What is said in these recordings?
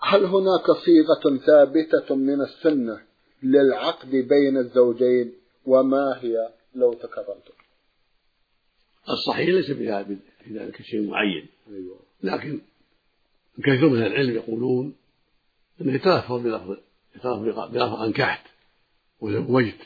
هل هناك صيغة ثابتة من السنة للعقد بين الزوجين، وما هي لو تكررت؟ الصحيح ليس بها في ذلك شيء معين، لكن كثير من العلم يقولون أنه يتلفظ بلفظ أنكحت وزوجت،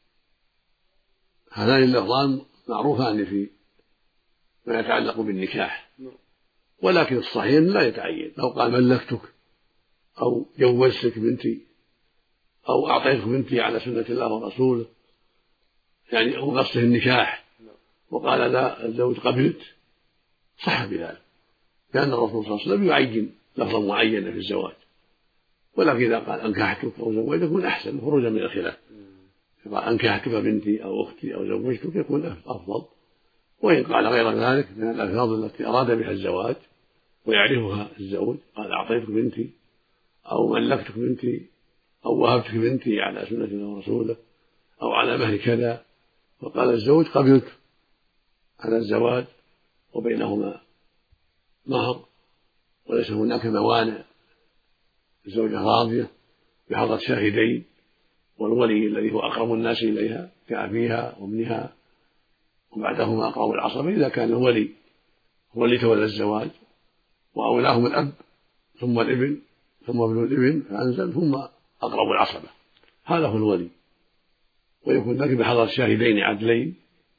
هذان اللفظان معروفان في ما يتعلق بالنكاح، ولكن الصحيح لا يتعين. لو قال ملكتك أو جوزتك بنتي أو أعطيتك بنتي على سنة الله ورسوله، يعني أو قصده النكاح وقال لا الزوج قبلت، صح بذلك، لأن الرسول صلى الله عليه وسلم يعين لفظا معينا في الزواج. ولكن إذا قال أنكحتك أو زوجتك يكون أحسن خروجا من الخلاف. إذا قال أنكحتك بنتي أو أختي أو زوجتك يكون أفضل. وإن قال غير ذلك من الألفاظ التي أراد بها الزواج ويعرفها الزوج، قال أعطيتك بنتي أو ملكتك بنتي أو وهبتك بنتي على سنة الله ورسوله أو على مهر كذا، وقال الزوج قبلت على الزواج وبينهما مهر وليس هناك موانع، الزوجة راضية بحضرة شاهدين والولي الذي هو أقرب الناس إليها كأبيها وابنها وبعدهما أقرب العصبة، إذا كان الولي هو اللي تولى الزواج وأولاهم الأب ثم الابن ثم ابن الابن فأنزل ثم أقرب العصبة، هذا هو الولي، ويكون ذلك بحضرة شاهدين عدلين،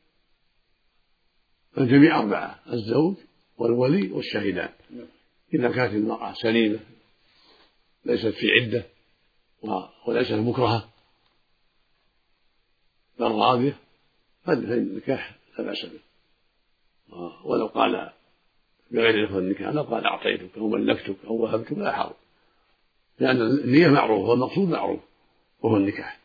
فالجميع أربعة: الزوج والولي والشاهدان. إذا كانت المرأة سليمة ليست في عدة وليست مكرهة بل راضية فالنكاح لا بأس به. ولو قال بغير لفظ النكاح، لو قال أعطيتك أو ملكتك أو وهبتك لا حرج، لأن النية معروفة والمقصود معروف وهو النكاح.